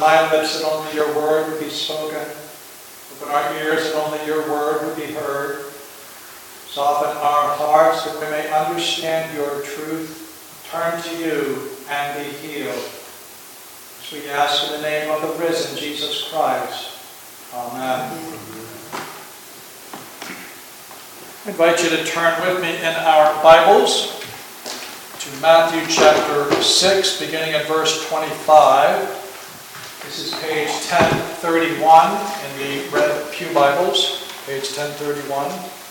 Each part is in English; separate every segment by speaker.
Speaker 1: my lips that only your word would be spoken. Open our ears that only your word would be heard. Soften our hearts that we may understand your truth, turn to you, and be healed. As we ask in the name of the risen Jesus Christ. Amen. I invite you to turn with me in our Bibles to Matthew chapter 6, beginning at verse 25. This is page 1031 in the Red Pew Bibles, page 1031.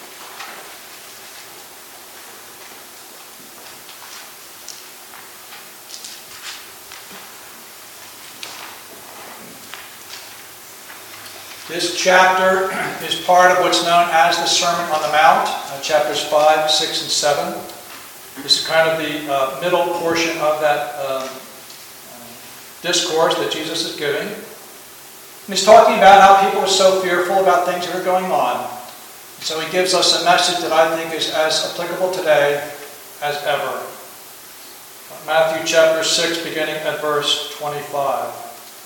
Speaker 1: This chapter is part of what's known as the Sermon on the Mount, chapters 5, 6, and 7. This is kind of the middle portion of that discourse that Jesus is giving. And he's talking about how people are so fearful about things that are going on. So he gives us a message that I think is as applicable today as ever. Matthew chapter 6, beginning at verse 25.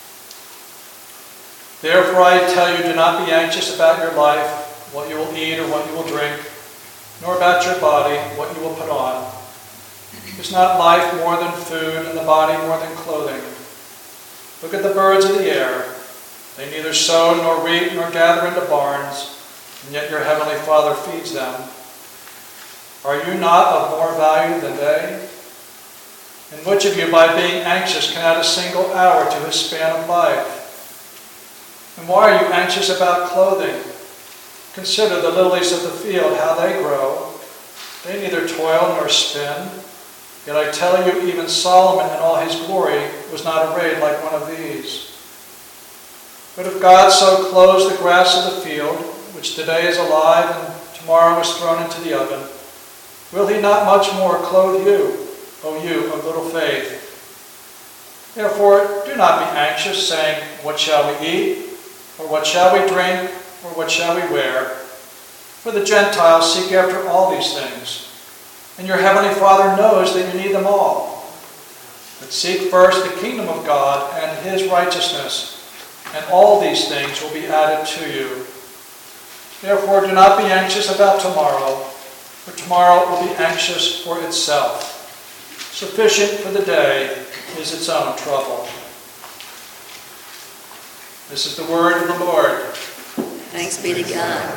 Speaker 1: Therefore I tell you, do not be anxious about your life, what you will eat or what you will drink, nor about your body, what you will put on. Is not life more than food, and the body more than clothing? Look at the birds of the air. They neither sow nor reap nor gather into barns, and yet your heavenly Father feeds them. Are you not of more value than they? And which of you, by being anxious, can add a single hour to his span of life? And why are you anxious about clothing? Consider the lilies of the field, how they grow. They neither toil nor spin. Yet I tell you, even Solomon in all his glory was not arrayed like one of these. But if God so clothes the grass of the field, which today is alive and tomorrow is thrown into the oven, will he not much more clothe you, O you of little faith? Therefore, do not be anxious, saying, what shall we eat? Or what shall we drink? Or what shall we wear? For the Gentiles seek after all these things, and your heavenly Father knows that you need them all. But seek first the kingdom of God and his righteousness, and all these things will be added to you. Therefore do not be anxious about tomorrow, for tomorrow will be anxious for itself. Sufficient for the day is its own trouble. This is the word of the Lord.
Speaker 2: Thanks be to God.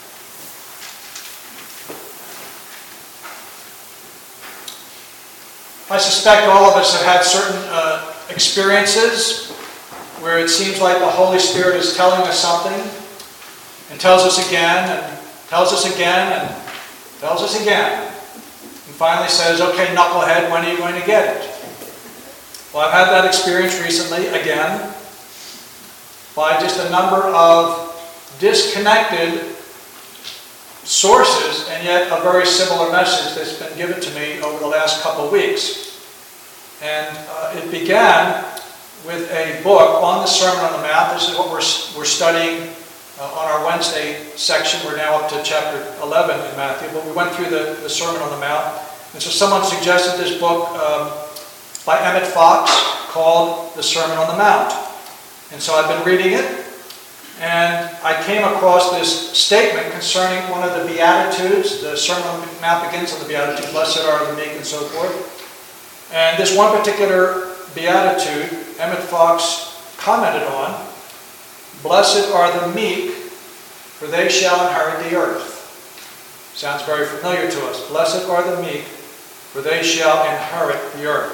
Speaker 1: I suspect all of us have had certain experiences where it seems like the Holy Spirit is telling us something and tells us again and tells us again and tells us again. And finally says, okay, knucklehead, when are you going to get it? Well, I've had that experience recently again, by just a number of disconnected sources, and yet a very similar message that's been given to me over the last couple of weeks. And it began with a book on the Sermon on the Mount. This is what we're studying on our Wednesday section. We're now up to chapter 11 in Matthew, but we went through the Sermon on the Mount. And so someone suggested this book by Emmett Fox called The Sermon on the Mount. And so I've been reading it, and I came across this statement concerning one of the Beatitudes. The Sermon on the Mount begins on the Beatitude, blessed are the meek, and so forth. And this one particular Beatitude, Emmett Fox commented on, blessed are the meek, for they shall inherit the earth. Sounds very familiar to us. Blessed are the meek, for they shall inherit the earth.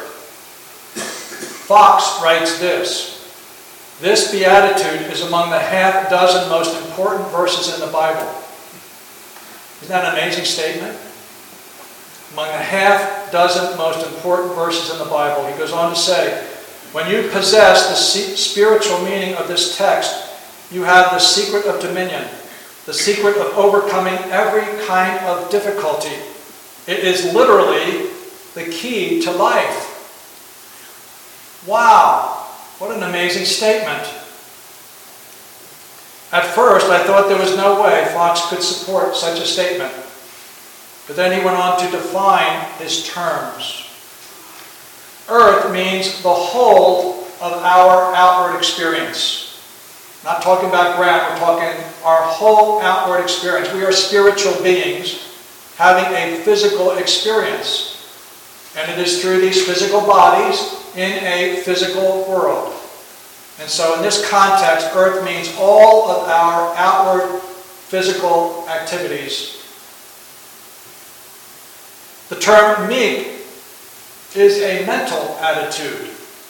Speaker 1: Fox writes this Beatitude is among the half-dozen most important verses in the Bible. Isn't that an amazing statement? Among the half-dozen most important verses in the Bible. He goes on to say, when you possess the spiritual meaning of this text, you have the secret of dominion, the secret of overcoming every kind of difficulty. It is literally the key to life. Wow! What an amazing statement. At first, I thought there was no way Fox could support such a statement. But then he went on to define his terms. Earth means the whole of our outward experience. Not talking about Grant, we're talking our whole outward experience. We are spiritual beings having a physical experience. And it is through these physical bodies in a physical world. And so in this context, earth means all of our outward physical activities. The term meek is a mental attitude.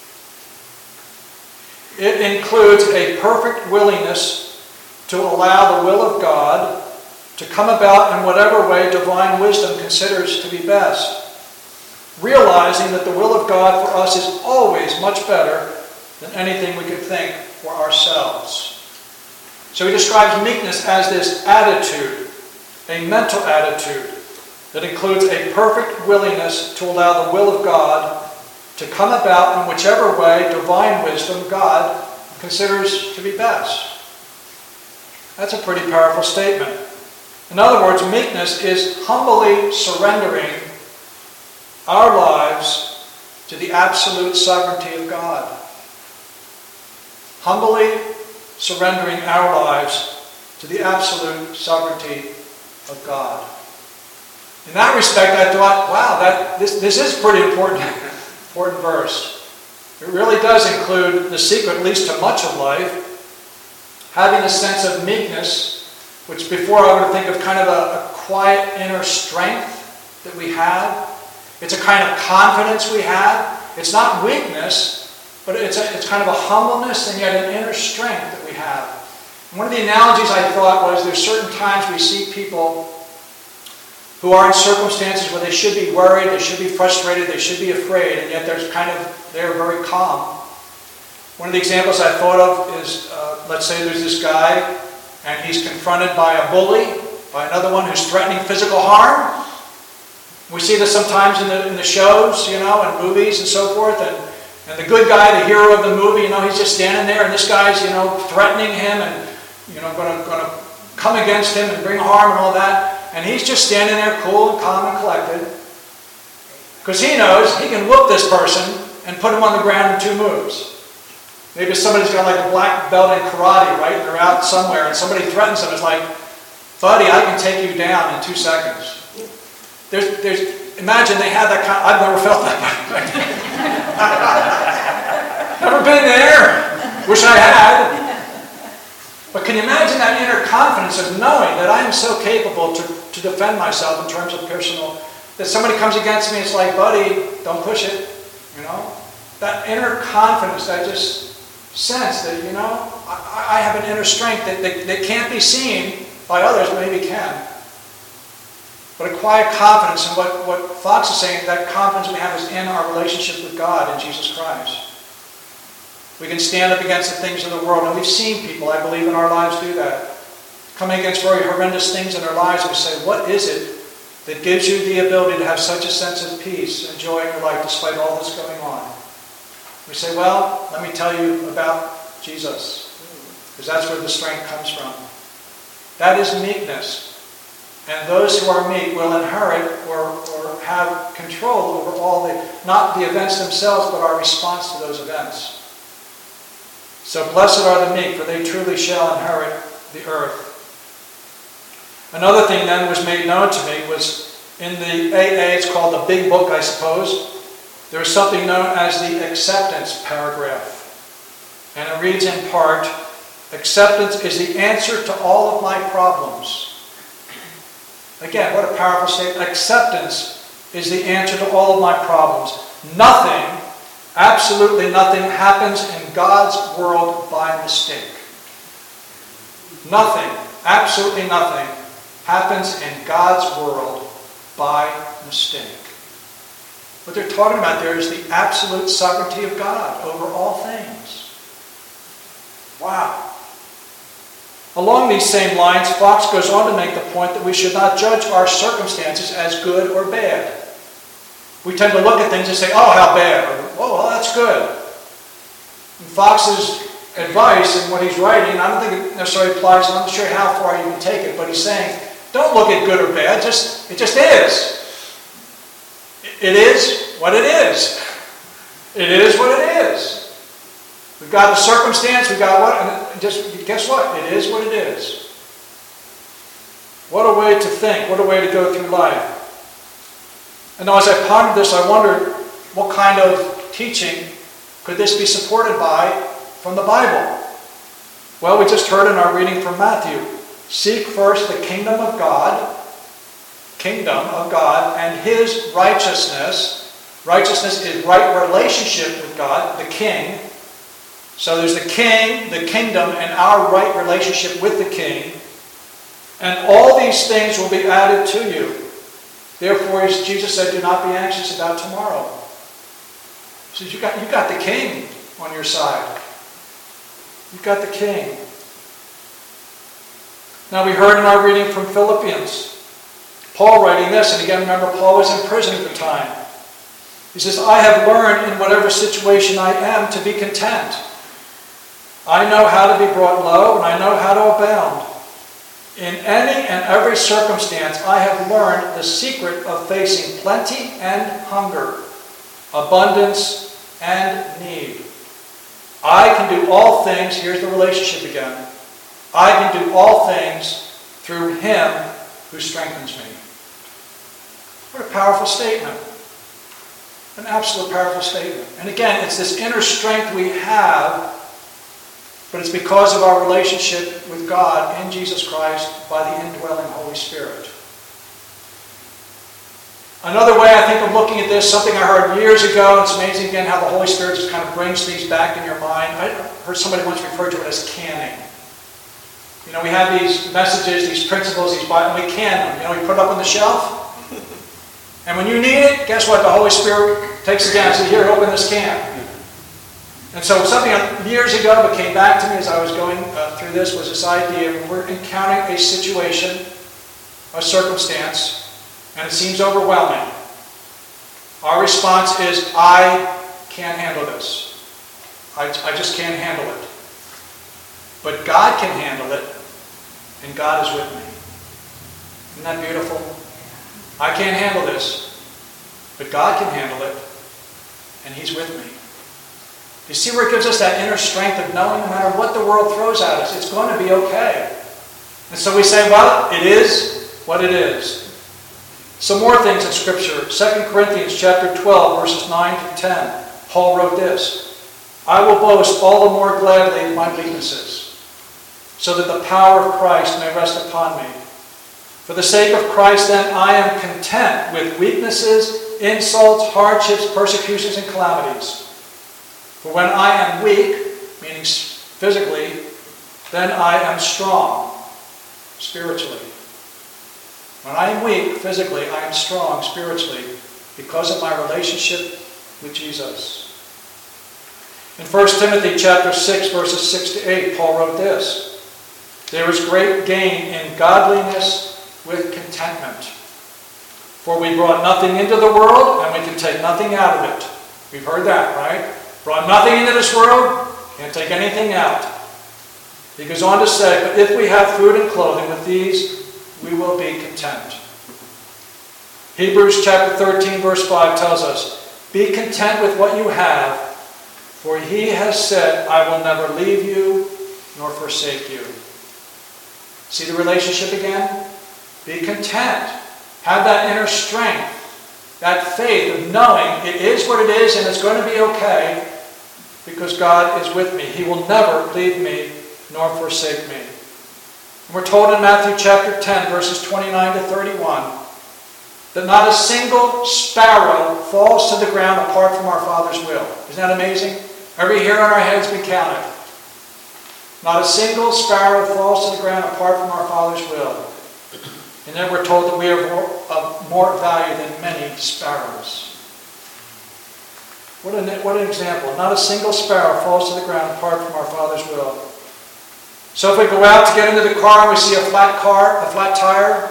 Speaker 1: It includes a perfect willingness to allow the will of God to come about in whatever way divine wisdom considers to be best. Realizing that the will of God for us is always much better than anything we could think for ourselves. So he describes meekness as this attitude, a mental attitude that includes a perfect willingness to allow the will of God to come about in whichever way divine wisdom, God, considers to be best. That's a pretty powerful statement. In other words, meekness is humbly surrendering our lives to the absolute sovereignty of God. Humbly surrendering our lives to the absolute sovereignty of God. In that respect, I thought, wow, this is pretty important verse. It really does include the secret, at least to much of life, having a sense of meekness, which before I would think of kind of a quiet inner strength that we have. It's a kind of confidence we have. It's not weakness, but it's kind of a humbleness and yet an inner strength that we have. And one of the analogies I thought was there's certain times we see people who are in circumstances where they should be worried, they should be frustrated, they should be afraid, and yet they're very calm. One of the examples I thought of is, let's say there's this guy and he's confronted by a bully, by another one who's threatening physical harm. We see this sometimes in the shows, and movies and so forth. And the good guy, the hero of the movie, he's just standing there, and this guy's, threatening him and, going to come against him and bring harm and all that. And he's just standing there cool and calm and collected. Because he knows he can whoop this person and put him on the ground in 2 moves. Maybe somebody's got like a black belt in karate, right? They're out somewhere and somebody threatens them. It's like, buddy, I can take you down in 2 seconds. Imagine they had that kind of, I've never felt that. Never been there. Wish I had. But can you imagine that inner confidence of knowing that I am so capable to defend myself in terms of personal, that somebody comes against me, it's like, buddy, don't push it. That inner confidence, that just sense that, I have an inner strength that can't be seen by others, maybe can. But a quiet confidence, and what Fox is saying, that confidence we have is in our relationship with God in Jesus Christ. We can stand up against the things of the world, and we've seen people, I believe, in our lives do that. Coming against very horrendous things in their lives, and we say, what is it that gives you the ability to have such a sense of peace and joy in your life despite all that's going on? We say, well, let me tell you about Jesus, because that's where the strength comes from. That is meekness. And those who are meek will inherit or have control over all not the events themselves, but our response to those events. So blessed are the meek, for they truly shall inherit the earth. Another thing then was made known to me was in the AA, it's called the Big Book, I suppose. There is something known as the acceptance paragraph. And it reads in part, acceptance is the answer to all of my problems. Again, what a powerful statement. Acceptance is the answer to all of my problems. Nothing, absolutely nothing, happens in God's world by mistake. Nothing, absolutely nothing, happens in God's world by mistake. What they're talking about there is the absolute sovereignty of God over all things. Wow. Along these same lines, Fox goes on to make the point that we should not judge our circumstances as good or bad. We tend to look at things and say, oh, how bad, or, oh, well, that's good. And Fox's advice and what he's writing, I don't think it necessarily applies, I'm not sure how far you can take it, but he's saying, don't look at good or bad, it just is. It is what it is. It is what it is. We've got a circumstance, we've got what, and just guess what? It is what it is. What a way to think, what a way to go through life. And now as I pondered this, I wondered what kind of teaching could this be supported by from the Bible? Well, we just heard in our reading from Matthew, seek first the kingdom of God, and His righteousness. Righteousness is right relationship with God, the King. So there's the King, the kingdom, and our right relationship with the King. And all these things will be added to you. Therefore, as Jesus said, do not be anxious about tomorrow. He says, you got the King on your side. You've got the King. Now we heard in our reading from Philippians, Paul writing this, and again remember Paul was in prison at the time. He says, I have learned in whatever situation I am to be content. I know how to be brought low, and I know how to abound. In any and every circumstance, I have learned the secret of facing plenty and hunger, abundance and need. I can do all things, here's the relationship again. I can do all things through Him who strengthens me. What a powerful statement. An absolute powerful statement. And again, it's this inner strength we have, but it's because of our relationship with God in Jesus Christ by the indwelling Holy Spirit. Another way I think of looking at this, something I heard years ago, it's amazing again how the Holy Spirit just kind of brings things back in your mind. I heard somebody once refer to it as canning. You know, we have these messages, these principles, and we can them. You know, we put it up on the shelf. And when you need it, guess what? The Holy Spirit takes it down and says, here, open this can. And so something years ago that came back to me as I was going through this was this idea when we're encountering a situation, a circumstance, and it seems overwhelming. Our response is, I can't handle this. I just can't handle it. But God can handle it, and God is with me. Isn't that beautiful? I can't handle this, but God can handle it, and He's with me. You see where it gives us that inner strength of knowing no matter what the world throws at us, it's going to be okay. And so we say, well, it is what it is. Some more things in Scripture. 2 Corinthians chapter 12, verses 9 to 10. Paul wrote this, I will boast all the more gladly of my weaknesses, so that the power of Christ may rest upon me. For the sake of Christ, then, I am content with weaknesses, insults, hardships, persecutions, and calamities. For when I am weak, meaning physically, then I am strong, spiritually. When I am weak physically, I am strong spiritually because of my relationship with Jesus. In 1 Timothy chapter 6, verses 6 to 8, Paul wrote this, there is great gain in godliness with contentment. For we brought nothing into the world, and we can take nothing out of it. We've heard that, right? Brought nothing into this world, can't take anything out. He goes on to say, but if we have food and clothing, with these we will be content. Hebrews chapter 13, verse 5 tells us, be content with what you have, for He has said, I will never leave you nor forsake you. See the relationship again? Be content. Have that inner strength, that faith of knowing it is what it is and it's going to be okay because God is with me. He will never leave me nor forsake me. And we're told in Matthew chapter 10, verses 29 to 31, that not a single sparrow falls to the ground apart from our Father's will. Isn't that amazing? Every hair on our head's been counted. Not a single sparrow falls to the ground apart from our Father's will. And then we're told that we are of more value than many sparrows. What an example. Not a single sparrow falls to the ground apart from our Father's will. So if we go out to get into the car and we see a flat tire,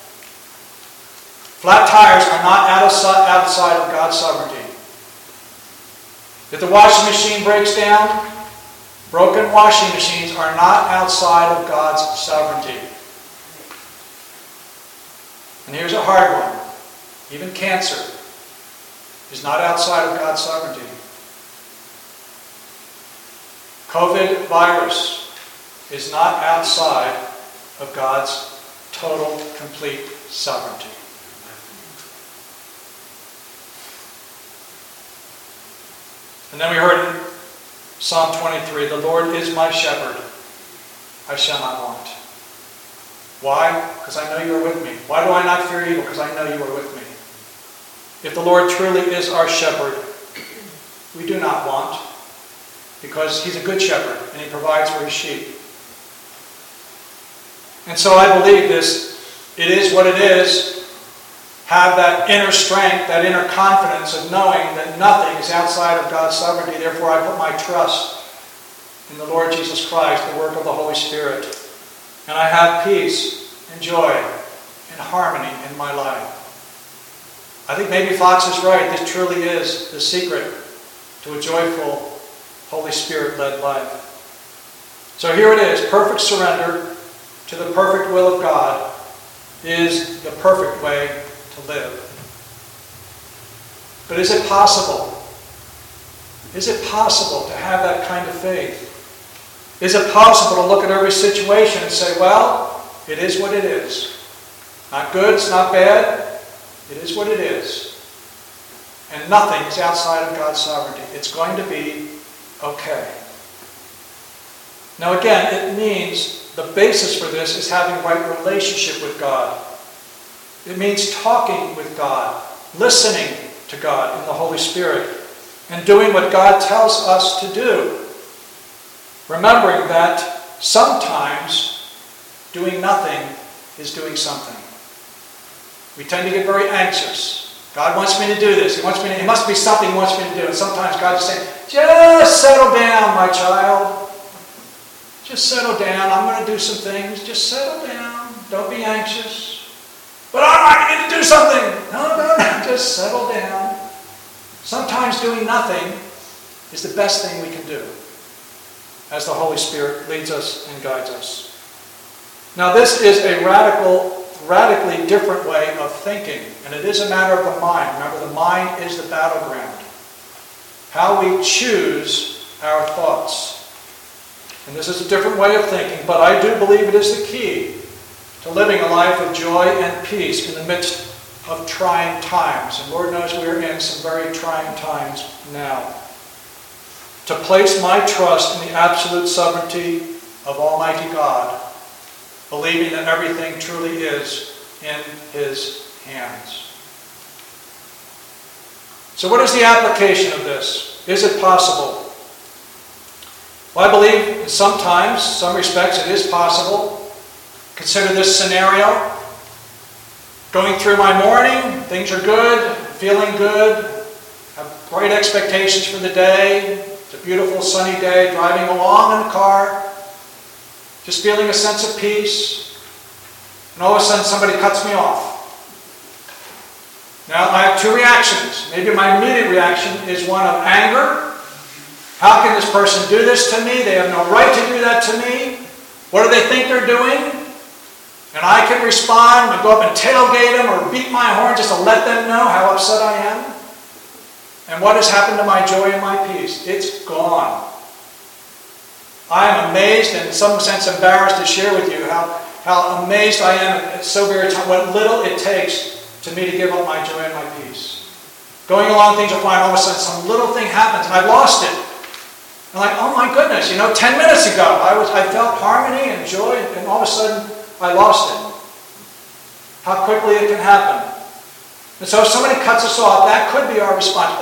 Speaker 1: flat tires are not outside of God's sovereignty. If the washing machine breaks down, broken washing machines are not outside of God's sovereignty. And here's a hard one. Even cancer is not outside of God's sovereignty. COVID virus is not outside of God's total, complete sovereignty. And then we heard in Psalm 23, the Lord is my shepherd, I shall not want. Why? Because I know you are with me. Why do I not fear evil? Because I know you are with me. If the Lord truly is our shepherd, we do not want, because he's a good shepherd and he provides for his sheep. And so I believe this, it is what it is. Have that inner strength, that inner confidence of knowing that nothing is outside of God's sovereignty. Therefore, I put my trust in the Lord Jesus Christ, the work of the Holy Spirit. And I have peace and joy and harmony in my life. I think maybe Fox is right. This truly is the secret to a joyful, Holy Spirit-led life. So here it is. Perfect surrender to the perfect will of God is the perfect way to live. But is it possible? Is it possible to have that kind of faith? Is it possible to look at every situation and say, well, it is what it is. Not good, it's not bad. It is what it is. And nothing is outside of God's sovereignty. It's going to be okay. Now again, it means the basis for this is having right relationship with God. It means talking with God, listening to God in the Holy Spirit, and doing what God tells us to do. Remembering that sometimes doing nothing is doing something. We tend to get very anxious. God wants me to do this. It must be something He wants me to do. And sometimes God is saying, just settle down, my child. Just settle down. I'm going to do some things. Just settle down. Don't be anxious. But I need to do something. No. Just settle down. Sometimes doing nothing is the best thing we can do as the Holy Spirit leads us and guides us. Now this is a radically different way of thinking, and it is a matter of the mind. Remember, the mind is the battleground. How we choose our thoughts. And this is a different way of thinking, but I do believe it is the key to living a life of joy and peace in the midst of trying times. And Lord knows we are in some very trying times now. To place my trust in the absolute sovereignty of Almighty God, believing that everything truly is in His hands. So what is the application of this? Is it possible? Well, I believe in some respects it is possible. Consider this scenario. Going through my morning, things are good, feeling good, have great expectations for the day. It's a beautiful sunny day, driving along in the car, just feeling a sense of peace. And all of a sudden somebody cuts me off. Now I have two reactions. Maybe my immediate reaction is one of anger. How can this person do this to me? They have no right to do that to me. What do they think they're doing? And I can respond and go up and tailgate them or beat my horn just to let them know how upset I am. And what has happened to my joy and my peace? It's gone. I am amazed and in some sense embarrassed to share with you how amazed I am at so very time, what little it takes to me to give up my joy and my peace. Going along, things are fine. All of a sudden, some little thing happens and I've lost it. I'm like, oh my goodness, 10 minutes ago I felt harmony and joy, and all of a sudden I lost it. How quickly it can happen. And so if somebody cuts us off, that could be our response.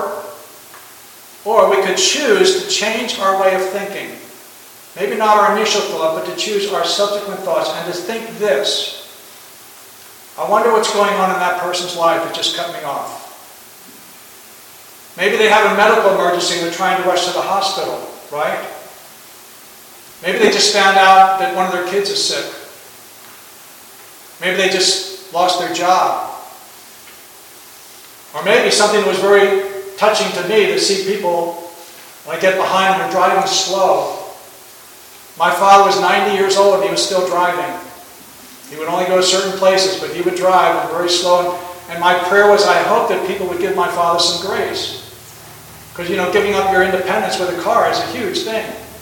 Speaker 1: Or we could choose to change our way of thinking. Maybe not our initial thought, but to choose our subsequent thoughts and to think this. I wonder what's going on in that person's life that just cut me off. Maybe they have a medical emergency and they're trying to rush to the hospital, right? Maybe they just found out that one of their kids is sick. Maybe they just lost their job. Or maybe something was very touching to me to see people, when I get behind them, they're driving slow. My father was 90 years old and he was still driving. He would only go to certain places, but he would drive very slow. And my prayer was, I hope that people would give my father some grace. Because, giving up your independence with a car is a huge thing.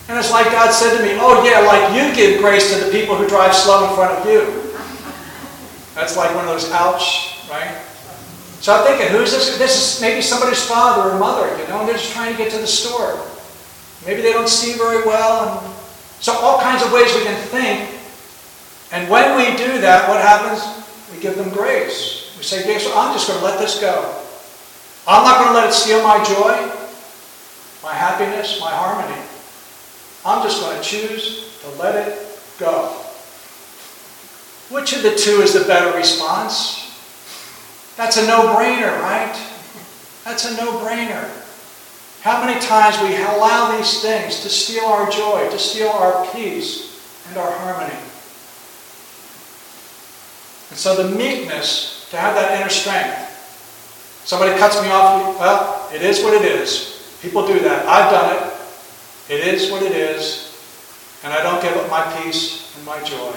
Speaker 1: And it's like God said to me, oh yeah, like you give grace to the people who drive slow in front of you. That's like one of those ouch, right? So I'm thinking, who's this? This is maybe somebody's father or mother, and they're just trying to get to the store. Maybe they don't see very well. And so all kinds of ways we can think. And when we do that, what happens? We give them grace. We say, yes, I'm just going to let this go. I'm not going to let it steal my joy, my happiness, my harmony. I'm just going to choose to let it go. Which of the two is the better response? That's a no-brainer, right? That's a no-brainer. How many times we allow these things to steal our joy, to steal our peace and our harmony. And so the meekness, to have that inner strength. Somebody cuts me off, well, it is what it is. People do that. I've done it. It is what it is. And I don't give up my peace and my joy.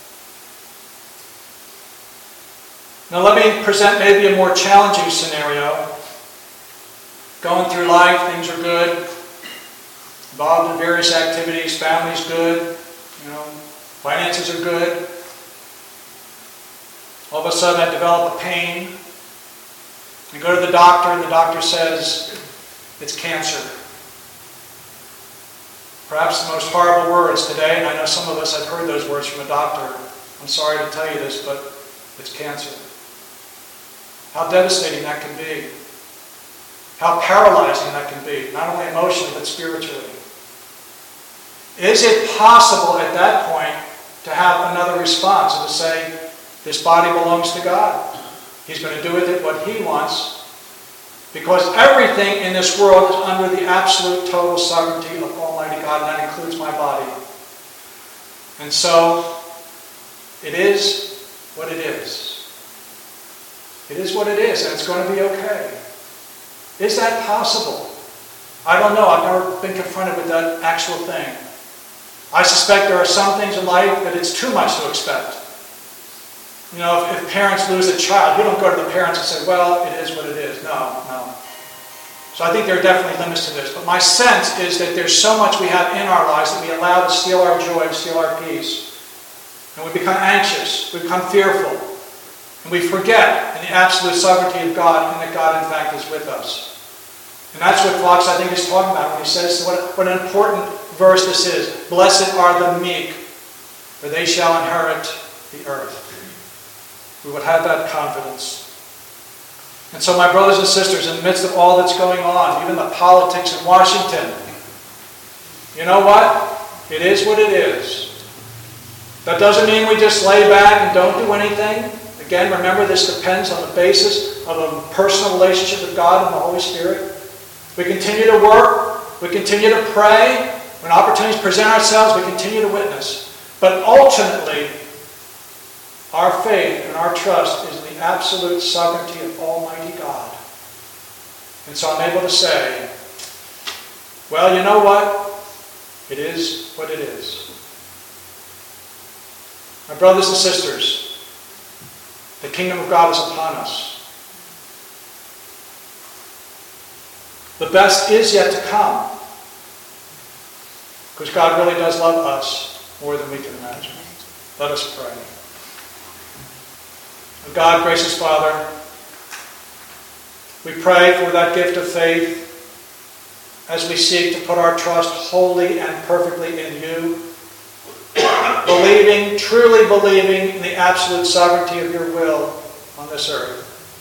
Speaker 1: Now let me present maybe a more challenging scenario. Going through life, things are good. Involved in various activities, family's good. Finances are good. All of a sudden I develop a pain. I go to the doctor and the doctor says it's cancer. Perhaps the most horrible words today, and I know some of us have heard those words from a doctor. I'm sorry to tell you this, but it's cancer. How devastating that can be. How paralyzing that can be, not only emotionally, but spiritually. Is it possible at that point to have another response and to say, this body belongs to God. He's going to do with it what He wants, because everything in this world is under the absolute total sovereignty of Almighty God, and that includes my body. And so, it is what it is. It is what it is, and it's going to be okay. Is that possible? I don't know. I've never been confronted with that actual thing. I suspect there are some things in life that it's too much to expect. If parents lose a child, you don't go to the parents and say, well, it is what it is. No. So I think there are definitely limits to this. But my sense is that there's so much we have in our lives that we allow to steal our joy, to steal our peace. And we become anxious. We become fearful. And we forget in the absolute sovereignty of God, and that God, in fact, is with us. And that's what Fox, I think, is talking about when he says what an important verse this is. Blessed are the meek, for they shall inherit the earth. We would have that confidence. And so, my brothers and sisters, in the midst of all that's going on, even the politics in Washington, you know what? It is what it is. That doesn't mean we just lay back and don't do anything. Again, remember, this depends on the basis of a personal relationship with God and the Holy Spirit. We continue to work. We continue to pray. When opportunities present ourselves, we continue to witness. But ultimately, our faith and our trust is in the absolute sovereignty of Almighty God. And so I'm able to say, well, you know what? It is what it is. My brothers and sisters, the kingdom of God is upon us. The best is yet to come. Because God really does love us more than we can imagine. Let us pray. God, gracious Father, we pray for that gift of faith as we seek to put our trust wholly and perfectly in you, believing, truly believing in the absolute sovereignty of your will on this earth.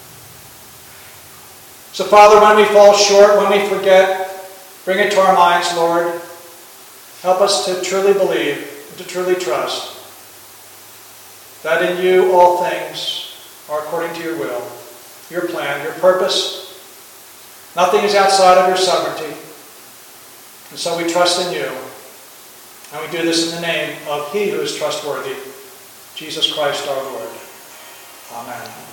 Speaker 1: So, Father, when we fall short, when we forget, bring it to our minds, Lord. Help us to truly believe and to truly trust that in you all things are according to your will, your plan, your purpose. Nothing is outside of your sovereignty. And so we trust in you. And we do this in the name of He who is trustworthy, Jesus Christ our Lord. Amen.